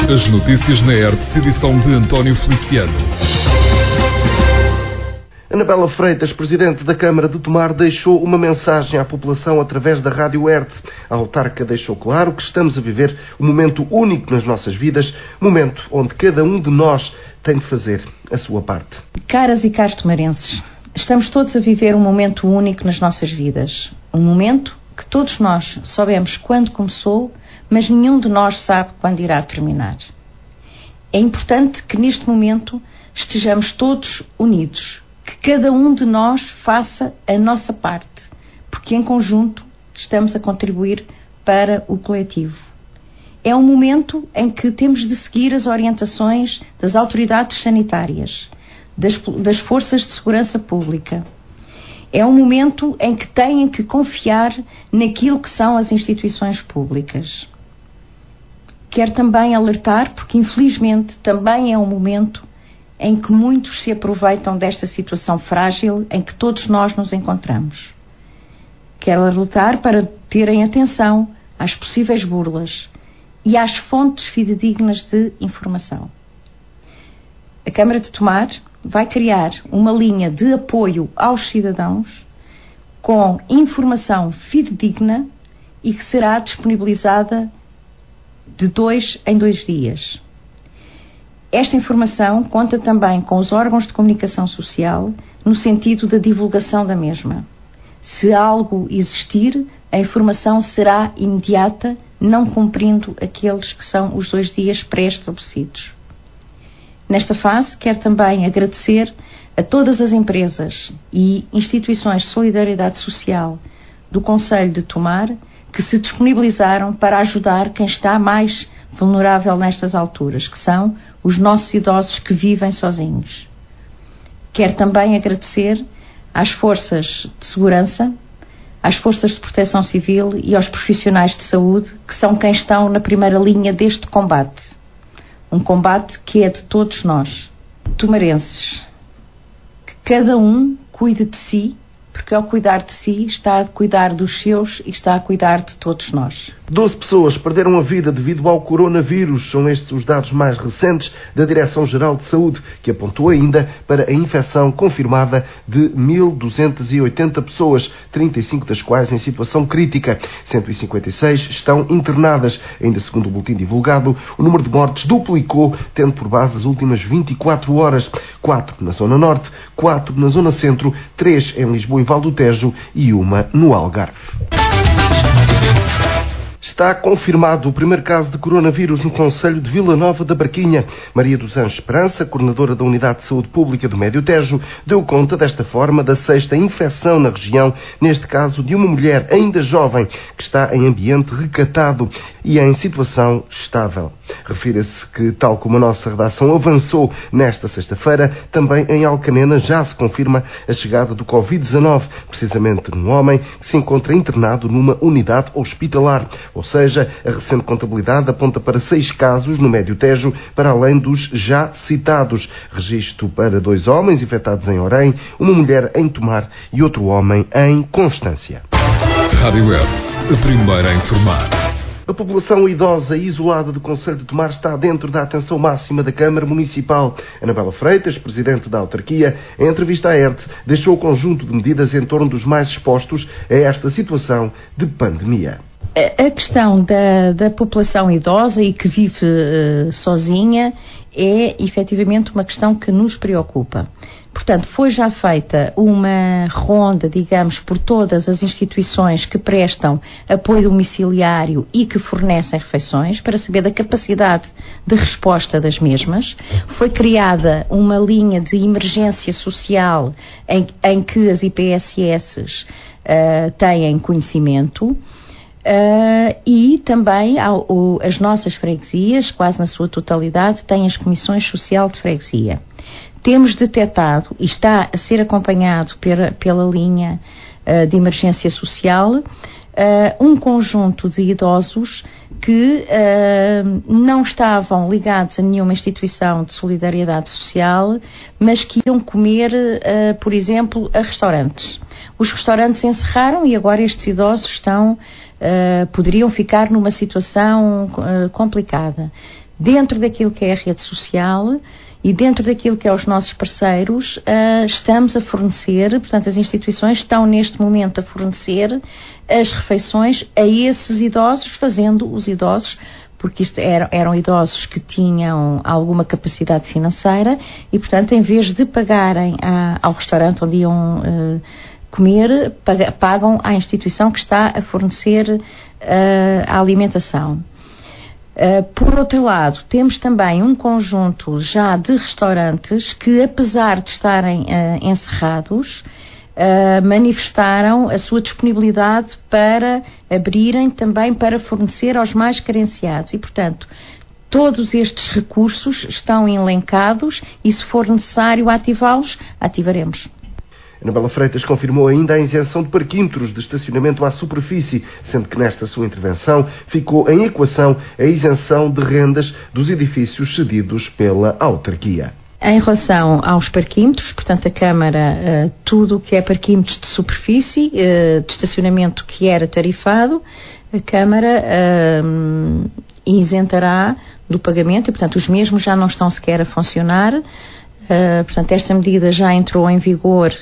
As notícias na ERTE, edição de António Feliciano. Anabela Freitas, presidente da Câmara de Tomar, deixou uma mensagem à população através da Rádio ERTE. A autarca deixou claro que estamos a viver um momento único nas nossas vidas, momento onde cada um de nós tem de fazer a sua parte. Caras e caros tomarenses, estamos todos a viver um momento único nas nossas vidas. Um momento que todos nós soubemos quando começou, mas nenhum de nós sabe quando irá terminar. É importante que neste momento estejamos todos unidos, que cada um de nós faça a nossa parte, porque em conjunto estamos a contribuir para o coletivo. É um momento em que temos de seguir as orientações das autoridades sanitárias, das forças de segurança pública. É um momento em que têm que confiar naquilo que são as instituições públicas. Quero também alertar, porque infelizmente também é um momento em que muitos se aproveitam desta situação frágil em que todos nós nos encontramos. Quero alertar para terem atenção às possíveis burlas e às fontes fidedignas de informação. A Câmara de Tomar vai criar uma linha de apoio aos cidadãos com informação fidedigna e que será disponibilizada de 2 em 2 dias. Esta informação conta também com os órgãos de comunicação social no sentido da divulgação da mesma. Se algo existir, a informação será imediata, não cumprindo aqueles que são os 2 dias pré-estabelecidos. Nesta fase, quero também agradecer a todas as empresas e instituições de solidariedade social do Concelho de Tomar que se disponibilizaram para ajudar quem está mais vulnerável nestas alturas, que são os nossos idosos que vivem sozinhos. Quero também agradecer às forças de segurança, às forças de proteção civil e aos profissionais de saúde, que são quem estão na primeira linha deste combate. Um combate que é de todos nós, tomarenses. Que cada um cuide de si, porque ao cuidar de si está a cuidar dos seus e está a cuidar de todos nós. 12 pessoas perderam a vida devido ao coronavírus. São estes os dados mais recentes da Direção-Geral de Saúde, que apontou ainda para a infecção confirmada de 1.280 pessoas, 35 das quais em situação crítica. 156 estão internadas. Ainda segundo o boletim divulgado, o número de mortes duplicou, tendo por base as últimas 24 horas. 4 na Zona Norte, 4 na Zona Centro, 3 em Lisboa e Val do Tejo e 1 no Algarve. Está confirmado o primeiro caso de coronavírus no concelho de Vila Nova da Barquinha. Maria dos Anjos Esperança, coordenadora da Unidade de Saúde Pública do Médio Tejo, deu conta desta forma da 6ª infecção na região, neste caso de uma mulher ainda jovem que está em ambiente recatado e em situação estável. Refira-se que, tal como a nossa redação avançou nesta sexta-feira, também em Alcanena já se confirma a chegada do Covid-19, precisamente num homem que se encontra internado numa unidade hospitalar. Ou seja, a recente contabilidade aponta para 6 casos no Médio Tejo, para além dos já citados. Registro para 2 homens infectados em Orém, uma mulher em Tomar e outro homem em Constância. Rádio ERTE, a primeira a informar. A população idosa e isolada do Concelho de Tomar está dentro da atenção máxima da Câmara Municipal. Anabela Freitas, presidente da autarquia, em entrevista à ERTE, deixou o conjunto de medidas em torno dos mais expostos a esta situação de pandemia. A questão da população idosa e que vive sozinha é efetivamente uma questão que nos preocupa. Portanto, foi já feita uma ronda, digamos, por todas as instituições que prestam apoio domiciliário e que fornecem refeições, para saber da capacidade de resposta das mesmas. Foi criada uma linha de emergência social em que as IPSS têm conhecimento. E também as nossas freguesias, quase na sua totalidade, têm as comissões social de freguesia. Temos detectado, e está a ser acompanhado pela linha de emergência social, um conjunto de idosos que que não estavam ligados a nenhuma instituição de solidariedade social, mas que iam comer, por exemplo, a restaurantes. Os restaurantes encerraram e agora estes idosos poderiam ficar numa situação complicada. Dentro daquilo que é a rede social e dentro daquilo que é os nossos parceiros, estamos a fornecer, portanto as instituições estão neste momento a fornecer as refeições a esses idosos, fazendo os idosos, porque isto eram idosos que tinham alguma capacidade financeira e, portanto, em vez de pagarem ao restaurante onde iam comer, pagam à instituição que está a fornecer a alimentação. Por outro lado, temos também um conjunto já de restaurantes que, apesar de estarem encerrados, manifestaram a sua disponibilidade para abrirem também para fornecer aos mais carenciados e, portanto, todos estes recursos estão elencados e, se for necessário ativá-los, ativaremos. Anabela Freitas confirmou ainda a isenção de parquímetros de estacionamento à superfície, sendo que nesta sua intervenção ficou em equação a isenção de rendas dos edifícios cedidos pela autarquia. Em relação aos parquímetros, portanto, a Câmara, tudo o que é parquímetros de superfície, de estacionamento que era tarifado, a Câmara isentará do pagamento e, portanto, os mesmos já não estão sequer a funcionar. Portanto, esta medida já entrou em vigor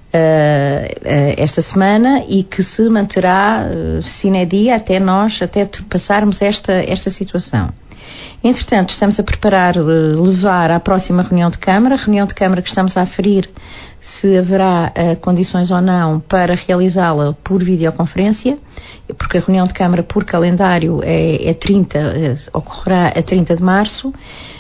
esta semana e que se manterá sine die até passarmos esta situação. Entretanto, estamos a preparar levar à próxima reunião de Câmara que estamos a aferir se haverá condições ou não para realizá-la por videoconferência, porque a reunião de Câmara por calendário ocorrerá a 30 de março,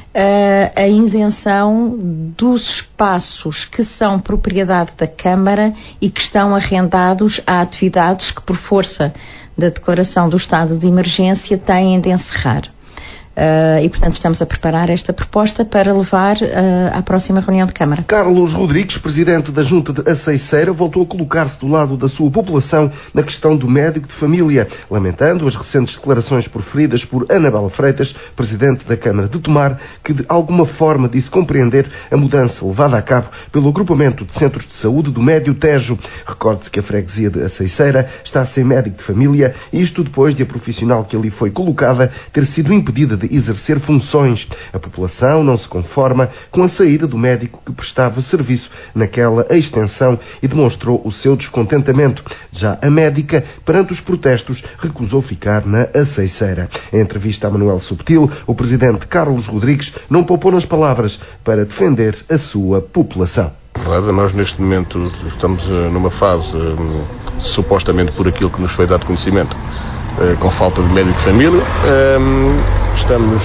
a isenção dos espaços que são propriedade da Câmara e que estão arrendados a atividades que, por força da declaração do estado de emergência, têm de encerrar. E, portanto, estamos a preparar esta proposta para levar à próxima reunião de Câmara. Carlos Rodrigues, presidente da Junta de Aceiceira, voltou a colocar-se do lado da sua população na questão do médico de família, lamentando as recentes declarações proferidas por Anabela Freitas, presidente da Câmara de Tomar, que de alguma forma disse compreender a mudança levada a cabo pelo agrupamento de centros de saúde do Médio Tejo. Recorde-se que a freguesia de Aceiceira está sem médico de família, isto depois de a profissional que ali foi colocada ter sido impedida de exercer funções. A população não se conforma com a saída do médico que prestava serviço naquela extensão e demonstrou o seu descontentamento. Já a médica, perante os protestos, recusou ficar na Aceiceira. Em entrevista a Manuel Subtil, o presidente Carlos Rodrigues não poupou nas palavras para defender a sua população. Nós neste momento estamos numa fase, supostamente por aquilo que nos foi dado conhecimento, com falta de médico de família. Estamos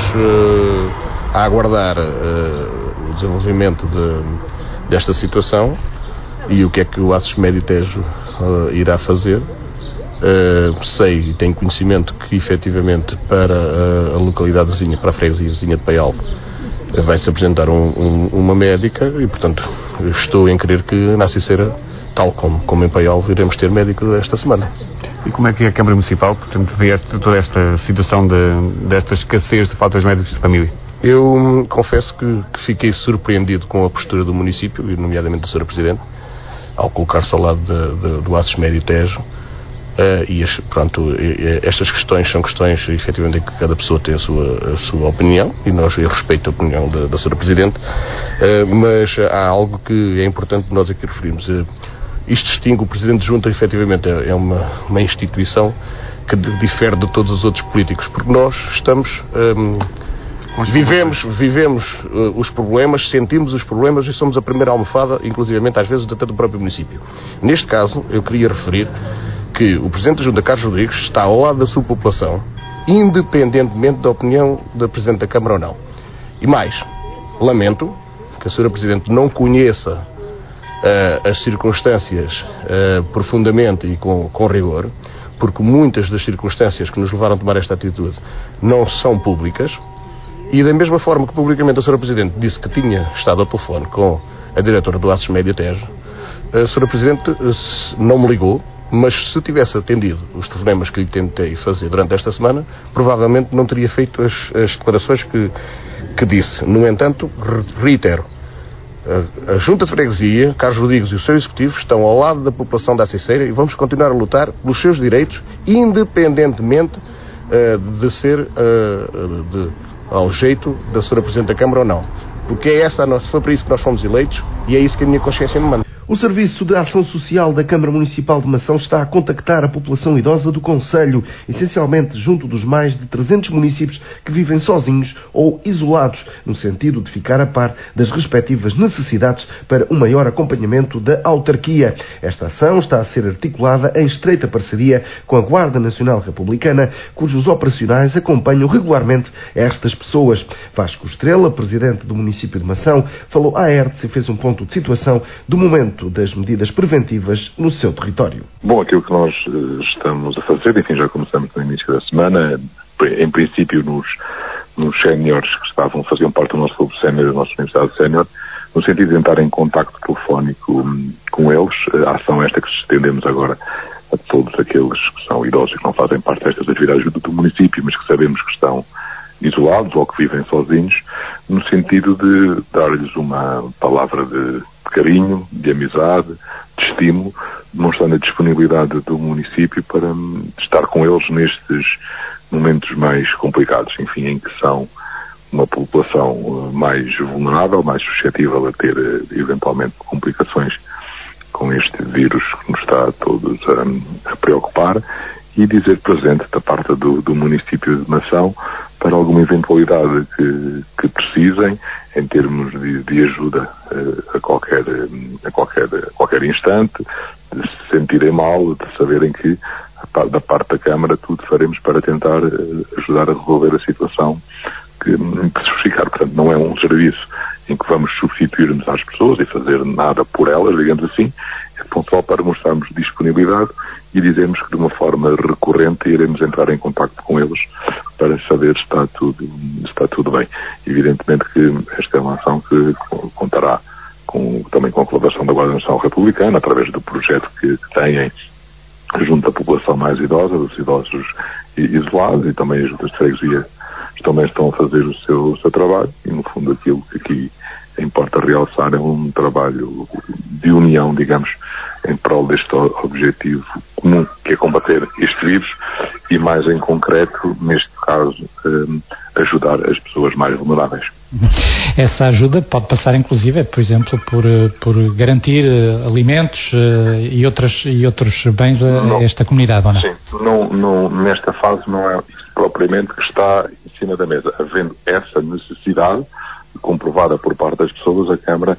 a aguardar o desenvolvimento desta situação e o que é que o ACES Médio Tejo irá fazer. Sei e tenho conhecimento que efetivamente para a localidade vizinha, para a freguesia vizinha de Paial, vai-se apresentar uma médica e, portanto, estou em crer que na Aceiceira, tal como em Paial, iremos ter médico esta semana. E como é que a Câmara Municipal, portanto, vê toda esta situação desta escassez de faltas de médicos de família? Eu confesso que fiquei surpreendido com a postura do município, e nomeadamente do Sr. Presidente, ao colocar-se ao lado do ACES Médio Tejo. Estas questões são questões, efetivamente, em que cada pessoa tem a sua opinião, e eu respeito a opinião da Sra. Presidente, mas há algo que é importante nós aqui referirmos. Isto distingue o Presidente de Junta, efetivamente, é uma instituição que difere de todos os outros políticos, porque nós vivemos os problemas, sentimos os problemas e somos a primeira almofada, inclusivamente às vezes até do próprio município. Neste caso, eu queria referir que o Presidente da Junta, Carlos Rodrigues, está ao lado da sua população, independentemente da opinião da Presidente da Câmara ou não. E mais, lamento que a Sra. Presidente não conheça as circunstâncias profundamente e com rigor, porque muitas das circunstâncias que nos levaram a tomar esta atitude não são públicas, e da mesma forma que publicamente a Sra. Presidente disse que tinha estado ao telefone com a diretora do ACES Médio Tejo, a Sra. Presidente não me ligou, Mas se tivesse atendido os telefonemas que lhe tentei fazer durante esta semana, provavelmente não teria feito as declarações que disse. No entanto, reitero, a Junta de Freguesia, Carlos Rodrigues e o seu Executivo estão ao lado da população da Aceiceira e vamos continuar a lutar pelos seus direitos, independentemente de ser ao jeito da Sra. Presidente da Câmara ou não. Porque foi para isso que nós fomos eleitos e é isso que a minha consciência me manda. O Serviço de Ação Social da Câmara Municipal de Mação está a contactar a população idosa do concelho, essencialmente junto dos mais de 300 municípios que vivem sozinhos ou isolados, no sentido de ficar a par das respectivas necessidades para um maior acompanhamento da autarquia. Esta ação está a ser articulada em estreita parceria com a Guarda Nacional Republicana, cujos operacionais acompanham regularmente estas pessoas. Vasco Estrela, presidente do município de Mação, falou à ERTS e fez um ponto de situação do momento das medidas preventivas no seu território. Bom, aquilo que nós estamos a fazer, enfim, já começamos no início da semana, em princípio nos séniores que faziam parte do nosso clube sénior, da nossa Universidade Sénior, no sentido de entrar em contacto telefónico com eles, a ação esta que estendemos agora a todos aqueles que são idosos e que não fazem parte destas atividades do município, mas que sabemos que estão isolados ou que vivem sozinhos, no sentido de dar-lhes uma palavra de carinho, de amizade, de estímulo, demonstrando a disponibilidade do município para estar com eles nestes momentos mais complicados, enfim, em que são uma população mais vulnerável, mais suscetível a ter eventualmente complicações com este vírus que nos está a todos a preocupar, e dizer presente da parte do município de Mação para alguma eventualidade que precisem em termos de ajuda a qualquer instante, de se sentirem mal, de saberem que da parte da Câmara tudo faremos para tentar ajudar a resolver a situação que se justificar. Portanto, não é um serviço em que vamos substituir-nos às pessoas e fazer nada por elas, digamos assim, é pontual para mostrarmos disponibilidade e dizermos que de uma forma recorrente iremos entrar em contacto com eles para saber se está tudo bem. Evidentemente que esta é uma ação que contará também com a colaboração da Guarda Nacional Republicana, através do projeto que têm junto à população mais idosa, dos idosos isolados, e também as juntas de freguesia também estão a fazer o seu trabalho, e no fundo aquilo que aqui importa realçar é um trabalho de união, digamos, em prol deste objetivo comum, que é combater este vírus e, mais em concreto, neste caso, ajudar as pessoas mais vulneráveis. Essa ajuda pode passar, inclusive, por exemplo, por garantir alimentos e outros bens a esta comunidade, ou não? Sim, não, nesta fase não é isso propriamente que está em cima da mesa. Havendo essa necessidade comprovada por parte das pessoas, a Câmara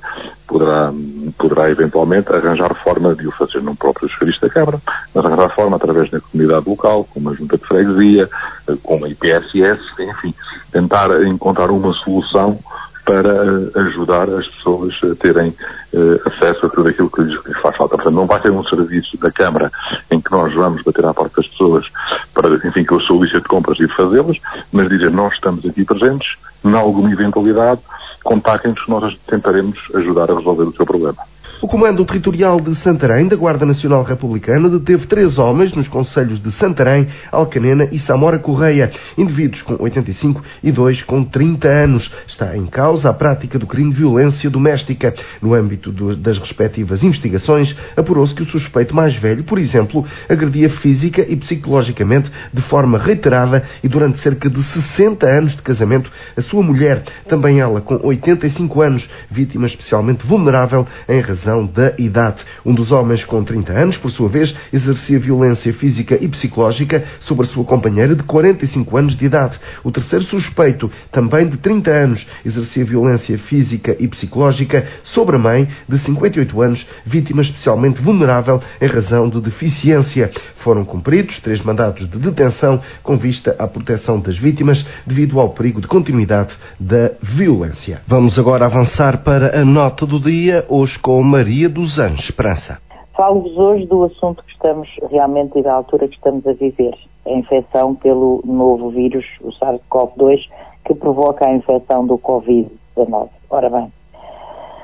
poderá eventualmente arranjar forma de o fazer, não próprio serviço da Câmara, mas arranjar forma através da comunidade local, com uma junta de freguesia, com uma IPSS, enfim, tentar encontrar uma solução para ajudar as pessoas a terem acesso a tudo aquilo que lhes faz falta. Portanto, não vai ser um serviço da Câmara em que nós vamos bater à porta das pessoas para, enfim, que eu sou lista de compras e de fazê-las, mas dizer, nós estamos aqui presentes, em alguma eventualidade, contactem-nos que nós tentaremos ajudar a resolver o seu problema. O Comando Territorial de Santarém, da Guarda Nacional Republicana, deteve 3 homens nos concelhos de Santarém, Alcanena e Samora Correia, indivíduos com 85 e 2 com 30 anos. Está em causa a prática do crime de violência doméstica. No âmbito das respectivas investigações, apurou-se que o suspeito mais velho, por exemplo, agredia física e psicologicamente de forma reiterada e durante cerca de 60 anos de casamento a sua mulher, também ela com 85 anos, vítima especialmente vulnerável em razão da idade. Um dos homens com 30 anos, por sua vez, exercia violência física e psicológica sobre a sua companheira de 45 anos de idade. O terceiro suspeito, também de 30 anos, exercia violência física e psicológica sobre a mãe de 58 anos, vítima especialmente vulnerável em razão de deficiência. Foram cumpridos 3 mandados de detenção com vista à proteção das vítimas devido ao perigo de continuidade da violência. Vamos agora avançar para a nota do dia, hoje com Maria dos Anjos Esperança. Falo-vos hoje do assunto que estamos realmente e da altura que estamos a viver. A infecção pelo novo vírus, o SARS-CoV-2, que provoca a infecção do Covid-19. Ora bem,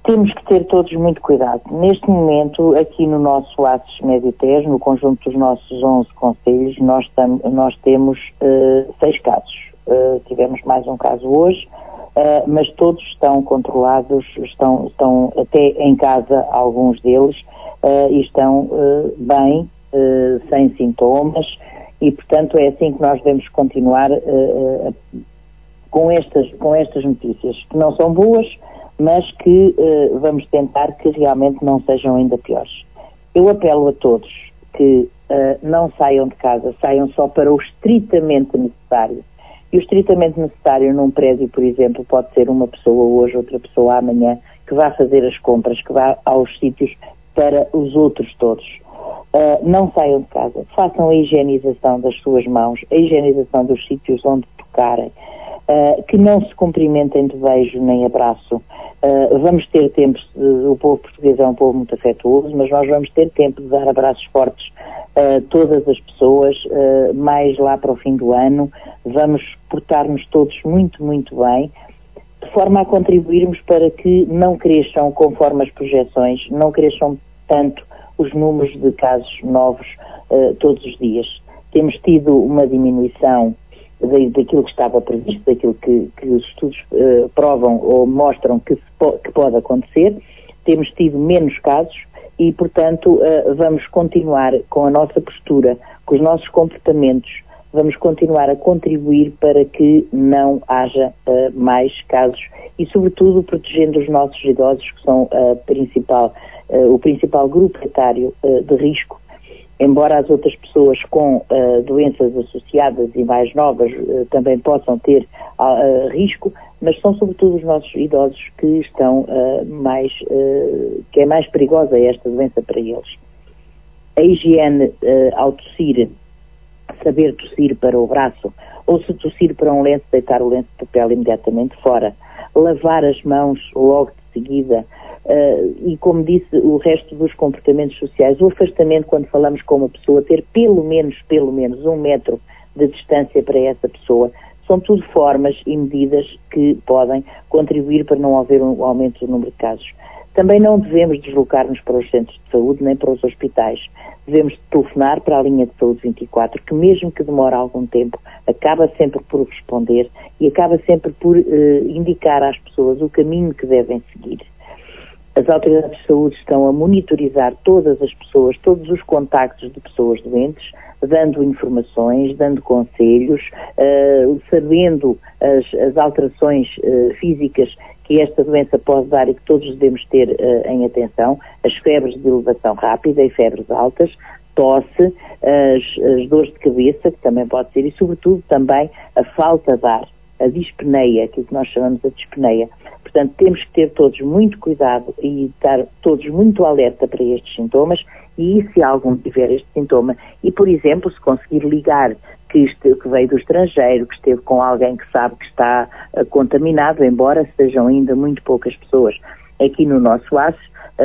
Temos que ter todos muito cuidado. Neste momento, aqui no nosso ACES Médio Tejo, no conjunto dos nossos 11 concelhos, nós temos 6 casos. Tivemos mais um caso hoje, mas todos estão controlados, estão até em casa, alguns deles, e estão bem, sem sintomas, e portanto é assim que nós devemos continuar com estas notícias, que não são boas, mas que vamos tentar que realmente não sejam ainda piores. Eu apelo a todos que não saiam de casa, saiam só para o estritamente necessário. E o estritamente necessário num prédio, por exemplo, pode ser uma pessoa hoje, outra pessoa amanhã, que vá fazer as compras, que vá aos sítios para os outros todos. Não saiam de casa, façam a higienização das suas mãos, a higienização dos sítios onde tocarem. Que não se cumprimentem de beijo nem abraço. Vamos ter tempos, o povo português é um povo muito afetuoso, mas nós vamos ter tempo de dar abraços fortes a todas as pessoas, mais lá para o fim do ano. Vamos portar-nos todos muito, muito bem, de forma a contribuirmos para que não cresçam, conforme as projeções, não cresçam tanto os números de casos novos todos os dias. Temos tido uma diminuição daquilo que estava previsto, daquilo que os estudos provam ou mostram que pode acontecer. Temos tido menos casos e, portanto, vamos continuar com a nossa postura, com os nossos comportamentos, vamos continuar a contribuir para que não haja mais casos e, sobretudo, protegendo os nossos idosos, que são o principal grupo etário de risco. Embora as outras pessoas com doenças associadas e mais novas também possam ter risco, mas são sobretudo os nossos idosos que estão que é mais perigosa esta doença para eles. A higiene ao tossir, saber tossir para o braço, ou se tossir para um lenço, deitar o lenço de papel imediatamente fora, lavar as mãos logo de seguida, e como disse, o resto dos comportamentos sociais, o afastamento quando falamos com uma pessoa, ter pelo menos 1 metro de distância para essa pessoa, são tudo formas e medidas que podem contribuir para não haver um aumento do número de casos. Também não devemos deslocar-nos para os centros de saúde nem para os hospitais. Devemos telefonar para a linha de saúde 24, que mesmo que demore algum tempo, acaba sempre por responder e acaba sempre por indicar às pessoas o caminho que devem seguir. As autoridades de saúde estão a monitorizar todas as pessoas, todos os contactos de pessoas doentes, dando informações, dando conselhos, sabendo as alterações físicas que esta doença pode dar e que todos devemos ter em atenção, as febres de elevação rápida e febres altas, tosse, as dores de cabeça, que também pode ser, e sobretudo também a falta de ar, a dispneia, aquilo que nós chamamos de dispneia. Portanto, temos que ter todos muito cuidado e estar todos muito alerta para estes sintomas, e se algum tiver este sintoma e, por exemplo, se conseguir ligar que veio do estrangeiro, que esteve com alguém que sabe que está contaminado, embora sejam ainda muito poucas pessoas aqui no nosso ACES,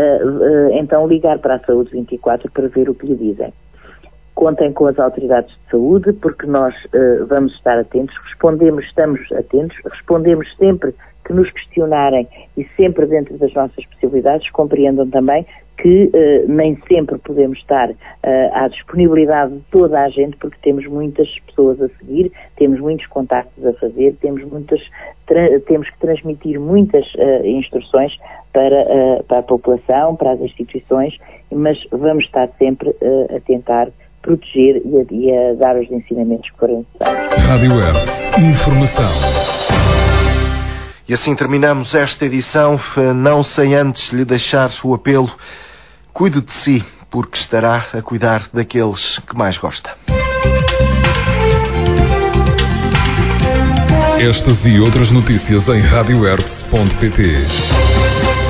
então ligar para a Saúde 24 para ver o que lhe dizem. Contem com as autoridades de saúde, porque nós vamos estar atentos, estamos atentos, respondemos sempre que nos questionarem e sempre dentro das nossas possibilidades. Compreendam também que nem sempre podemos estar à disponibilidade de toda a gente, porque temos muitas pessoas a seguir, temos muitos contactos a fazer, temos que transmitir muitas instruções para a população, para as instituições, mas vamos estar sempre a tentar proteger e a dar os ensinamentos que forem necessários. Rádio Web, informação. E assim terminamos esta edição, não sem antes lhe deixar o apelo: cuide de si, porque estará a cuidar daqueles que mais gosta. Estas e outras notícias em radiohertz.pt.